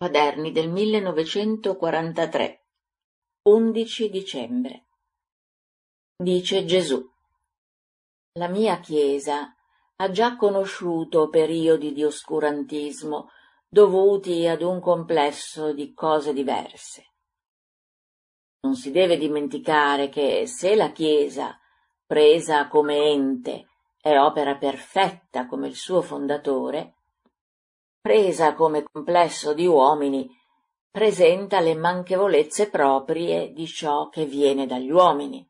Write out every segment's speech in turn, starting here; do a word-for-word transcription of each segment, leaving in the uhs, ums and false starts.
Quaderni del millenovecentoquarantatré, undici dicembre. Dice Gesù: la mia Chiesa ha già conosciuto periodi di oscurantismo dovuti ad un complesso di cose diverse. Non si deve dimenticare che se la Chiesa, presa come ente, è opera perfetta come il suo fondatore, presa come complesso di uomini, presenta le manchevolezze proprie di ciò che viene dagli uomini.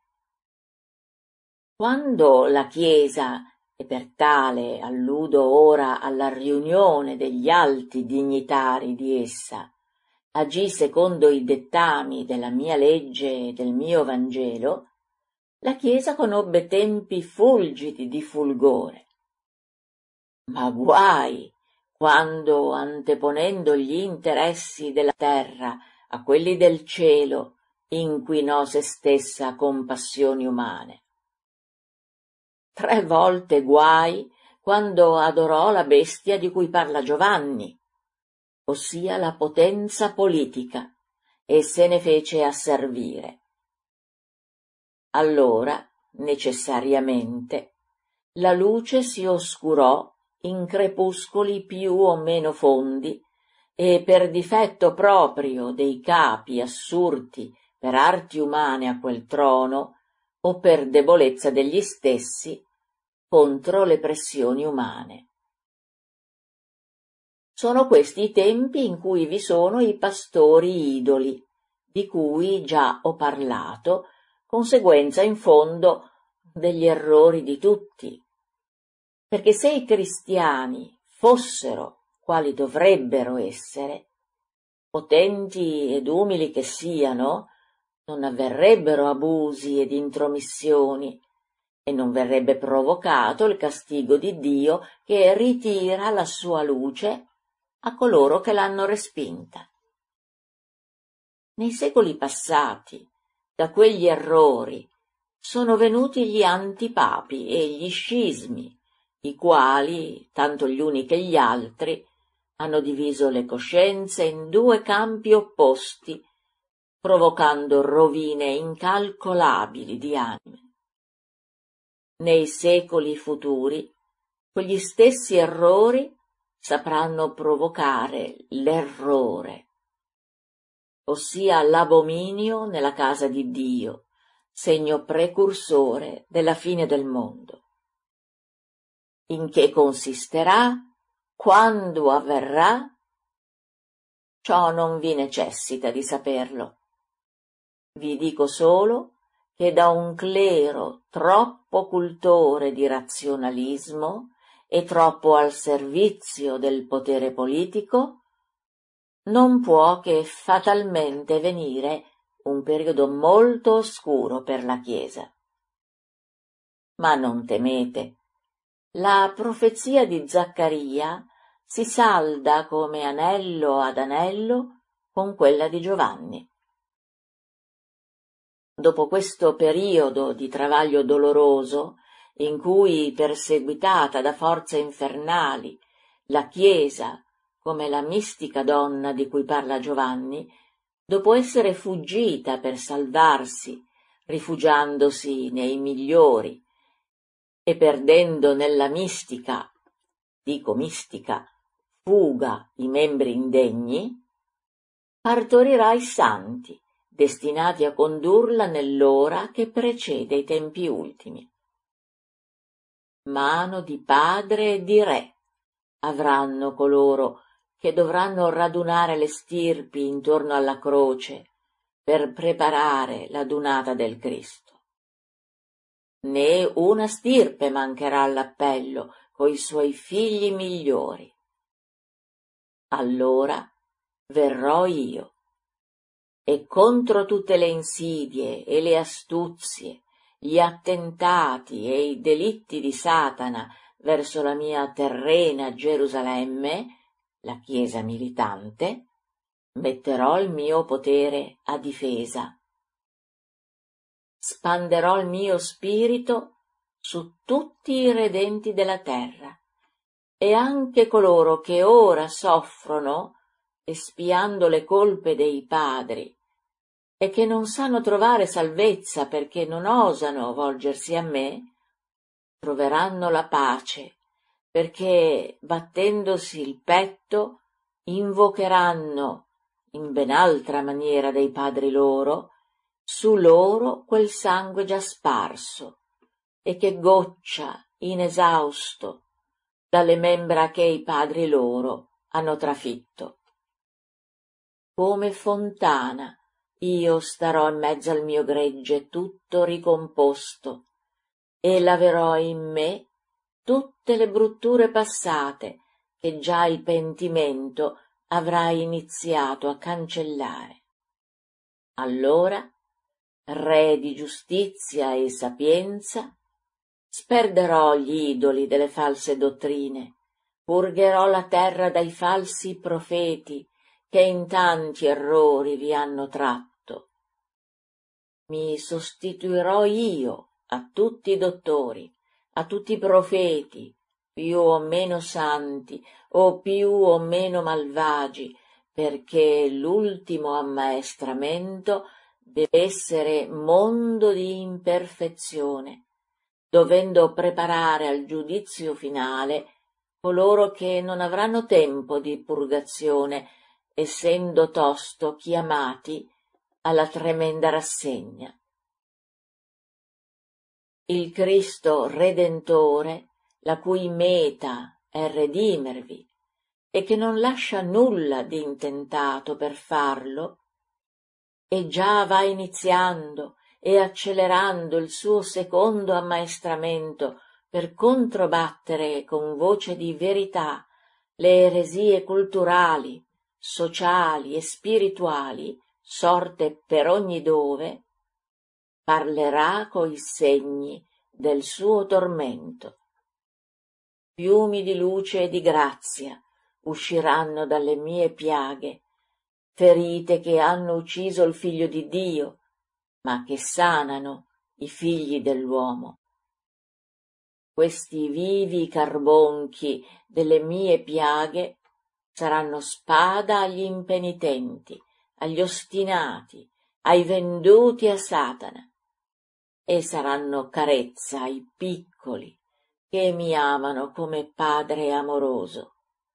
Quando la Chiesa, e per tale alludo ora alla riunione degli alti dignitari di essa, agì secondo i dettami della mia legge e del mio Vangelo, la Chiesa conobbe tempi fulgidi di fulgore. Ma guai quando, anteponendo gli interessi della terra a quelli del cielo, inquinò se stessa con passioni umane. Tre volte guai quando adorò la bestia di cui parla Giovanni, ossia la potenza politica, e se ne fece asservire. Allora, necessariamente, la luce si oscurò in crepuscoli più o meno fondi, e per difetto proprio dei capi assurti per arti umane a quel trono, o per debolezza degli stessi, contro le pressioni umane. Sono questi i tempi in cui vi sono i pastori idoli, di cui già ho parlato, conseguenza in fondo degli errori di tutti. Perché se i cristiani fossero quali dovrebbero essere, potenti ed umili che siano, non avverrebbero abusi ed intromissioni, e non verrebbe provocato il castigo di Dio che ritira la sua luce a coloro che l'hanno respinta. Nei secoli passati, da quegli errori, sono venuti gli antipapi e gli scismi, i quali, tanto gli uni che gli altri, hanno diviso le coscienze in due campi opposti, provocando rovine incalcolabili di anime. Nei secoli futuri, quegli stessi errori sapranno provocare l'errore, ossia l'abominio nella casa di Dio, segno precursore della fine del mondo. In che consisterà? Quando avverrà? Ciò non vi necessita di saperlo. Vi dico solo che da un clero troppo cultore di razionalismo e troppo al servizio del potere politico non può che fatalmente venire un periodo molto oscuro per la Chiesa. Ma non temete, la profezia di Zaccaria si salda come anello ad anello con quella di Giovanni. Dopo questo periodo di travaglio doloroso, in cui, perseguitata da forze infernali, la Chiesa, come la mistica donna di cui parla Giovanni, dopo essere fuggita per salvarsi, rifugiandosi nei migliori, e perdendo nella mistica, dico mistica, fuga i membri indegni, partorirà i santi, destinati a condurla nell'ora che precede i tempi ultimi. Mano di padre e di re avranno coloro che dovranno radunare le stirpi intorno alla croce per preparare l'adunata del Cristo. Né una stirpe mancherà all'appello coi suoi figli migliori. Allora verrò io, e contro tutte le insidie e le astuzie, gli attentati e i delitti di Satana verso la mia terrena Gerusalemme, la Chiesa militante, metterò il mio potere a difesa. Spanderò il mio spirito su tutti i redenti della terra, e anche coloro che ora soffrono espiando le colpe dei padri, e che non sanno trovare salvezza perché non osano volgersi a me, troveranno la pace, perché, battendosi il petto, invocheranno, in ben altra maniera dei padri loro, su loro quel sangue già sparso, e che goccia, inesausto, dalle membra che i padri loro hanno trafitto. Come fontana io starò in mezzo al mio gregge tutto ricomposto, e laverò in me tutte le brutture passate che già il pentimento avrà iniziato a cancellare. Allora, re di giustizia e sapienza, sperderò gli idoli delle false dottrine, purgherò la terra dai falsi profeti che in tanti errori vi hanno tratto. Mi sostituirò io a tutti i dottori, a tutti i profeti, più o meno santi o più o meno malvagi, perché l'ultimo ammaestramento deve essere mondo di imperfezione, dovendo preparare al giudizio finale coloro che non avranno tempo di purgazione, essendo tosto chiamati alla tremenda rassegna. Il Cristo Redentore, la cui meta è redimervi, e che non lascia nulla di intentato per farlo, e già va iniziando e accelerando il suo secondo ammaestramento per controbattere con voce di verità le eresie culturali, sociali e spirituali sorte per ogni dove, parlerà coi segni del suo tormento. Fiumi di luce e di grazia usciranno dalle mie piaghe, ferite che hanno ucciso il Figlio di Dio, ma che sanano i figli dell'uomo. Questi vivi carbonchi delle mie piaghe saranno spada agli impenitenti, agli ostinati, ai venduti a Satana, e saranno carezza ai piccoli che mi amano come Padre amoroso.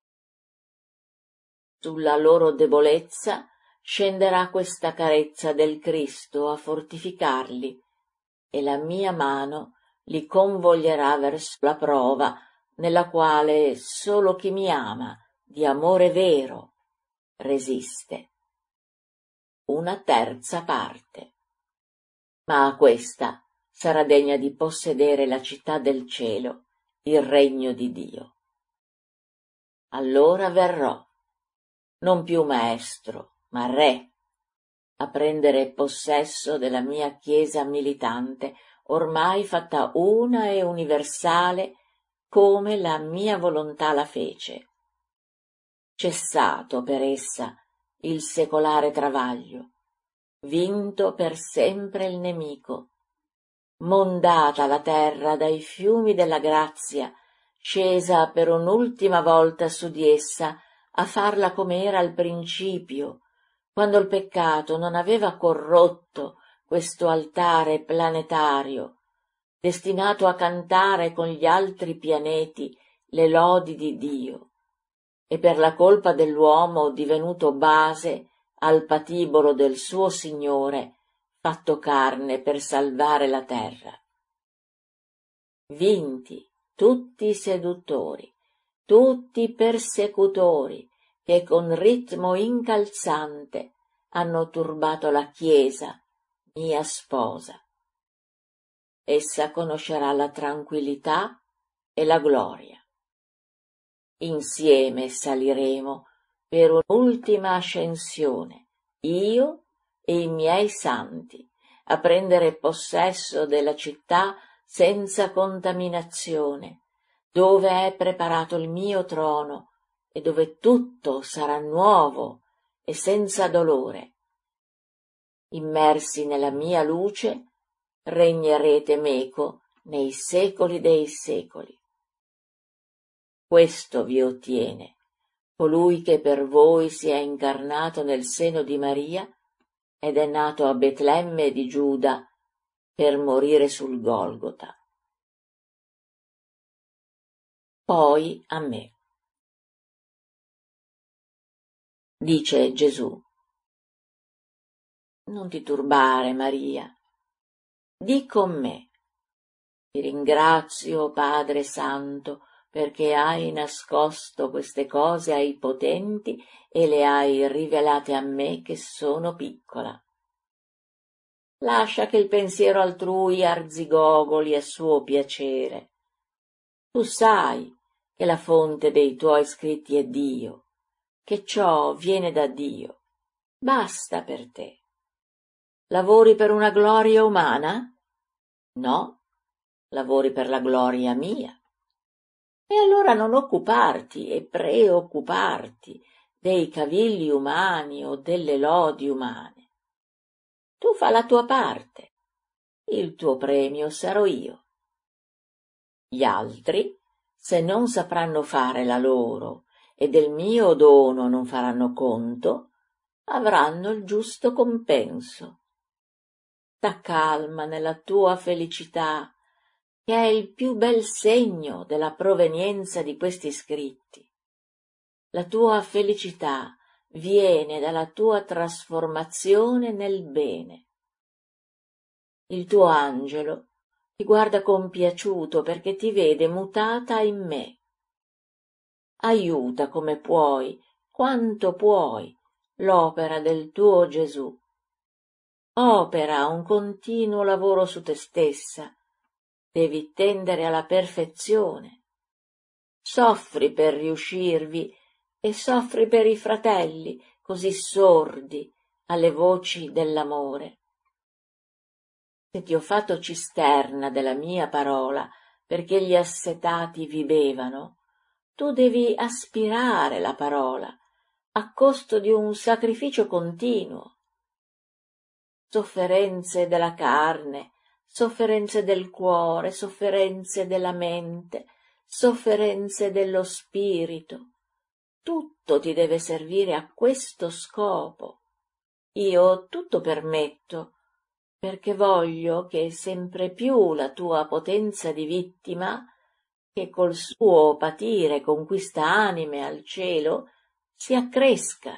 Sulla loro debolezza scenderà questa carezza del Cristo a fortificarli, e la mia mano li convoglierà verso la prova nella quale solo chi mi ama di amore vero resiste. Una terza parte. Ma questa sarà degna di possedere la città del cielo, il regno di Dio. Allora verrò, non più maestro, ma re, a prendere possesso della mia chiesa militante, ormai fatta una e universale come la mia volontà la fece. Cessato per essa il secolare travaglio, vinto per sempre il nemico, mondata la terra dai fiumi della grazia, scesa per un'ultima volta su di essa a farla come era al principio, quando il peccato non aveva corrotto questo altare planetario, destinato a cantare con gli altri pianeti le lodi di Dio, e per la colpa dell'uomo divenuto base al patibolo del suo Signore, fatto carne per salvare la terra. Vinti tutti i seduttori, tutti i persecutori che con ritmo incalzante hanno turbato la Chiesa, mia sposa. Essa conoscerà la tranquillità e la gloria. Insieme saliremo per un'ultima ascensione, io e i miei santi, a prendere possesso della città senza contaminazione, dove è preparato il mio trono e dove tutto sarà nuovo e senza dolore. Immersi nella mia luce, regnerete meco nei secoli dei secoli. Questo vi ottiene, colui che per voi si è incarnato nel seno di Maria ed è nato a Betlemme di Giuda per morire sul Golgota. Poi a me. Dice Gesù: non ti turbare, Maria, di con me. Ti ringrazio, Padre Santo, perché hai nascosto queste cose ai potenti e le hai rivelate a me che sono piccola. Lascia che il pensiero altrui arzigogoli a suo piacere. Tu sai che la fonte dei tuoi scritti è Dio, che ciò viene da Dio. Basta per te. Lavori per una gloria umana? No, lavori per la gloria mia. E allora non occuparti e preoccuparti dei cavilli umani o delle lodi umane. Tu fa la tua parte, il tuo premio sarò io. Gli altri, se non sapranno fare la loro e del mio dono non faranno conto, avranno il giusto compenso. Sta calma nella tua felicità, che è il più bel segno della provenienza di questi scritti. La tua felicità viene dalla tua trasformazione nel bene. Il tuo angelo ti guarda compiaciuto perché ti vede mutata in me. Aiuta come puoi, quanto puoi, l'opera del tuo Gesù. Opera un continuo lavoro su te stessa. Devi tendere alla perfezione. Soffri per riuscirvi e soffri per i fratelli così sordi alle voci dell'amore. Se ti ho fatto cisterna della mia parola perché gli assetati vi bevano, tu devi aspirare la parola a costo di un sacrificio continuo. Sofferenze della carne, sofferenze del cuore, sofferenze della mente, sofferenze dello spirito. Tutto ti deve servire a questo scopo. Io tutto permetto, perché voglio che sempre più la tua potenza di vittima, che col suo patire conquista anime al cielo, si accresca.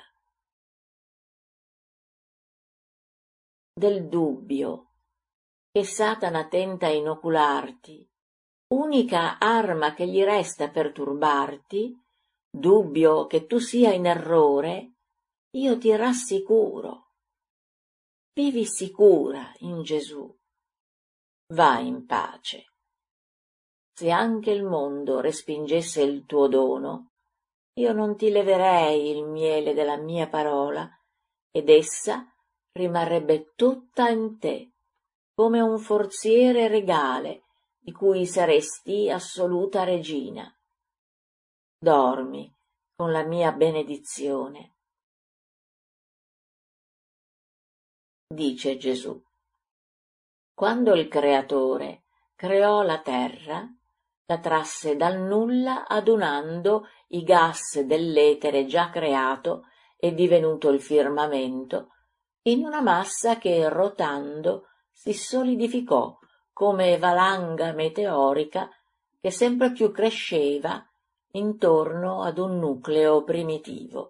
Del dubbio che Satana tenta a inocularti, unica arma che gli resta per turbarti, dubbio che tu sia in errore, io ti rassicuro. Vivi sicura in Gesù. Vai in pace. Se anche il mondo respingesse il tuo dono, io non ti leverei il miele della mia parola, ed essa rimarrebbe tutta in te, come un forziere regale di cui saresti assoluta regina. Dormi con la mia benedizione. Dice Gesù: quando il Creatore creò la terra, la trasse dal nulla adunando i gas dell'etere già creato e divenuto il firmamento, in una massa che rotando si solidificò come valanga meteorica che sempre più cresceva intorno ad un nucleo primitivo.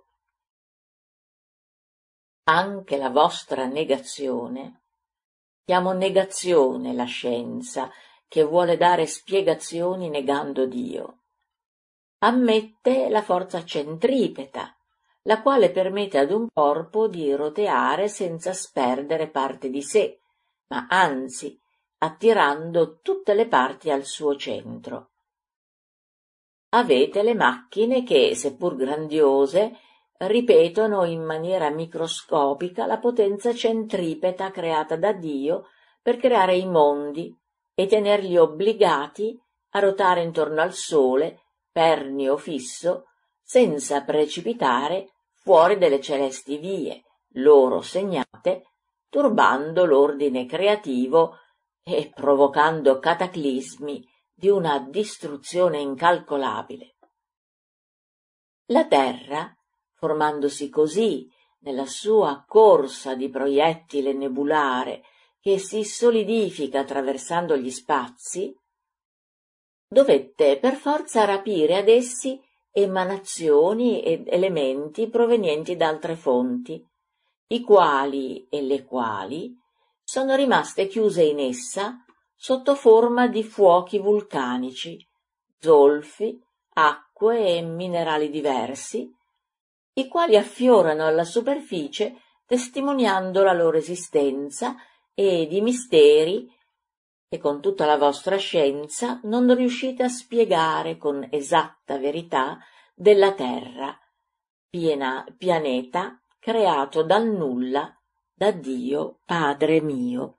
Anche la vostra negazione, chiamo negazione la scienza che vuole dare spiegazioni negando Dio, ammette la forza centripeta, la quale permette ad un corpo di roteare senza sperdere parte di sé, ma anzi attirando tutte le parti al suo centro. Avete le macchine che, seppur grandiose, ripetono in maniera microscopica la potenza centripeta creata da Dio per creare i mondi e tenerli obbligati a rotare intorno al Sole, pernio fisso, senza precipitare fuori delle celesti vie, loro segnate, turbando l'ordine creativo e provocando cataclismi di una distruzione incalcolabile. La terra, formandosi così nella sua corsa di proiettile nebulare che si solidifica attraversando gli spazi, dovette per forza rapire ad essi emanazioni ed elementi provenienti da altre fonti, i quali e le quali sono rimaste chiuse in essa sotto forma di fuochi vulcanici, zolfi, acque e minerali diversi, i quali affiorano alla superficie testimoniando la loro esistenza ed i misteri che con tutta la vostra scienza non riuscite a spiegare con esatta verità della Terra, piena, pianeta creato dal nulla da Dio Padre mio.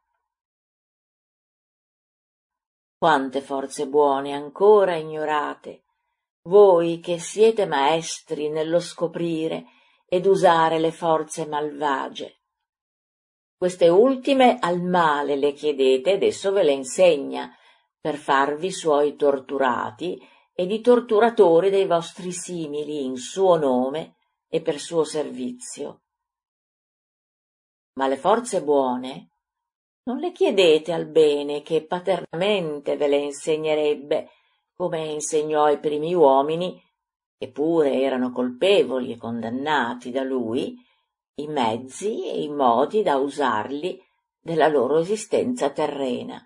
Quante forze buone ancora ignorate, voi che siete maestri nello scoprire ed usare le forze malvagie. Queste ultime al male le chiedete ed esso ve le insegna, per farvi suoi torturati ed i torturatori dei vostri simili in suo nome e per suo servizio. Ma le forze buone non le chiedete al bene che paternamente ve le insegnerebbe, come insegnò ai primi uomini, che pure erano colpevoli e condannati da lui, i mezzi e i modi da usarli della loro esistenza terrena.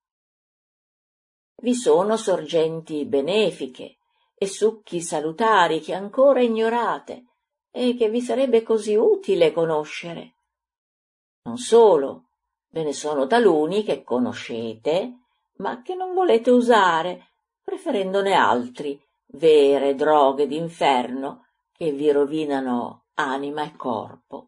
Vi sono sorgenti benefiche e succhi salutari che ancora ignorate e che vi sarebbe così utile conoscere. Non solo, ve ne sono taluni che conoscete, ma che non volete usare, preferendone altri, vere droghe d'inferno, che vi rovinano anima e corpo.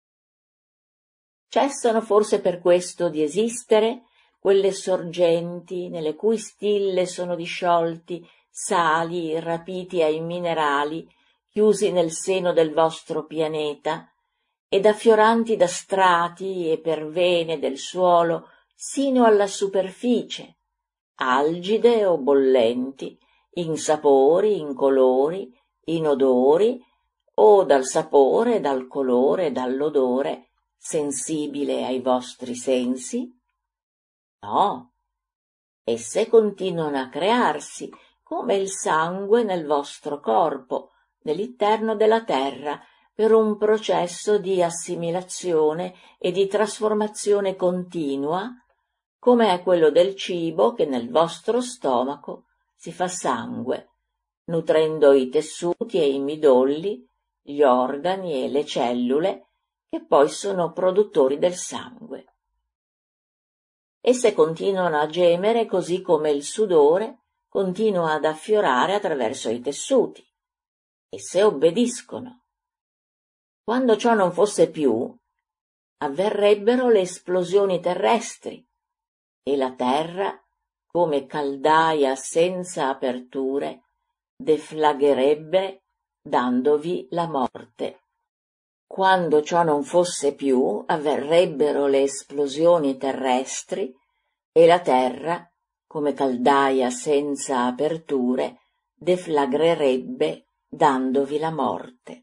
Cessano forse per questo di esistere quelle sorgenti nelle cui stille sono disciolti sali rapiti ai minerali chiusi nel seno del vostro pianeta ed affioranti da strati e per vene del suolo sino alla superficie, algide o bollenti, in sapori, in colori, in odori, o dal sapore, dal colore, dall'odore, sensibile ai vostri sensi? No, esse continuano a crearsi come il sangue nel vostro corpo, nell'interno della terra, per un processo di assimilazione e di trasformazione continua, come è quello del cibo che nel vostro stomaco si fa sangue, nutrendo i tessuti e i midolli, gli organi e le cellule, che poi sono produttori del sangue. Esse continuano a gemere così come il sudore continua ad affiorare attraverso i tessuti. Esse obbediscono. Quando ciò non fosse più, avverrebbero le esplosioni terrestri e la terra, come caldaia senza aperture, deflagherebbe dandovi la morte. Quando ciò non fosse più, avverrebbero le esplosioni terrestri e la terra, come caldaia senza aperture, deflagrerebbe dandovi la morte.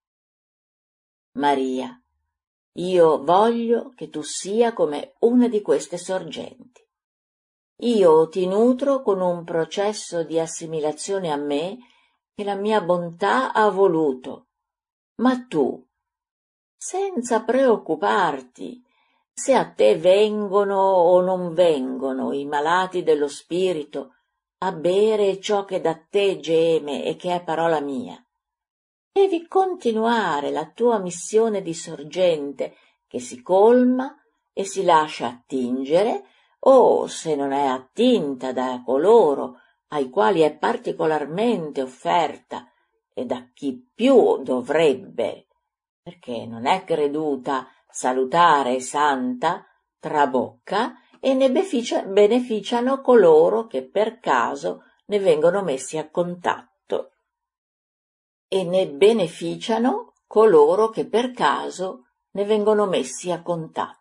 Maria, io voglio che tu sia come una di queste sorgenti. Io ti nutro con un processo di assimilazione a me che la mia bontà ha voluto, ma tu, senza preoccuparti se a te vengono o non vengono i malati dello spirito a bere ciò che da te geme e che è parola mia, devi continuare la tua missione di sorgente che si colma e si lascia attingere, o se non è attinta da coloro ai quali è particolarmente offerta e da chi più dovrebbe, perché non è creduta salutare e santa, trabocca e ne beneficia, beneficiano coloro che per caso ne vengono messi a contatto. E ne beneficiano coloro che per caso ne vengono messi a contatto.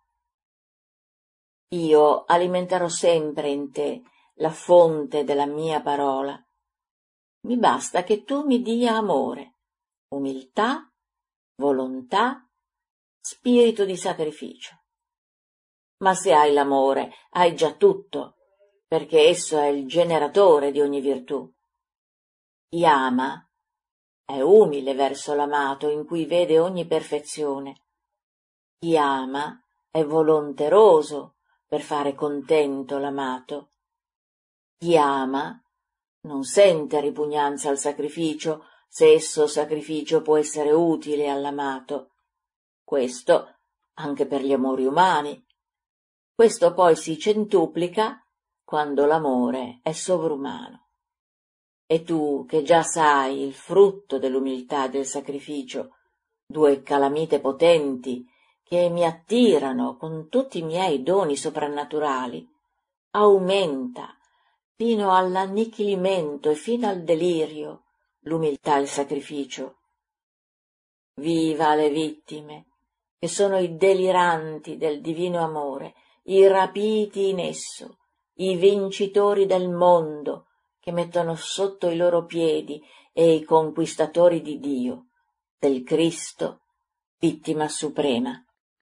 Io alimenterò sempre in te la fonte della mia parola. mi basta che tu mi dia amore, umiltà, volontà, spirito di sacrificio. Ma se hai l'amore, hai già tutto, perché esso è il generatore di ogni virtù. Chi ama è umile verso l'amato, in cui vede ogni perfezione. Chi ama è volonteroso per fare contento l'amato. Chi ama non sente ripugnanza al sacrificio, se esso sacrificio può essere utile all'amato. Questo anche per gli amori umani. Questo poi si centuplica quando l'amore è sovrumano. E tu, che già sai il frutto dell'umiltà e del sacrificio, due calamite potenti che mi attirano con tutti i miei doni soprannaturali, aumenta fino all'annichilimento e fino al delirio l'umiltà e il sacrificio. Viva le vittime, che sono i deliranti del divino amore, i rapiti in esso, i vincitori del mondo, che mettono sotto i loro piedi, e i conquistatori di Dio, del Cristo, vittima suprema.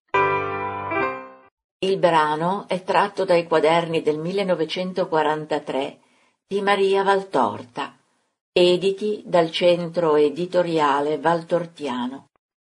Il brano è tratto dai quaderni del millenovecentoquarantatré di Maria Valtorta, editi dal Centro Editoriale Valtortiano.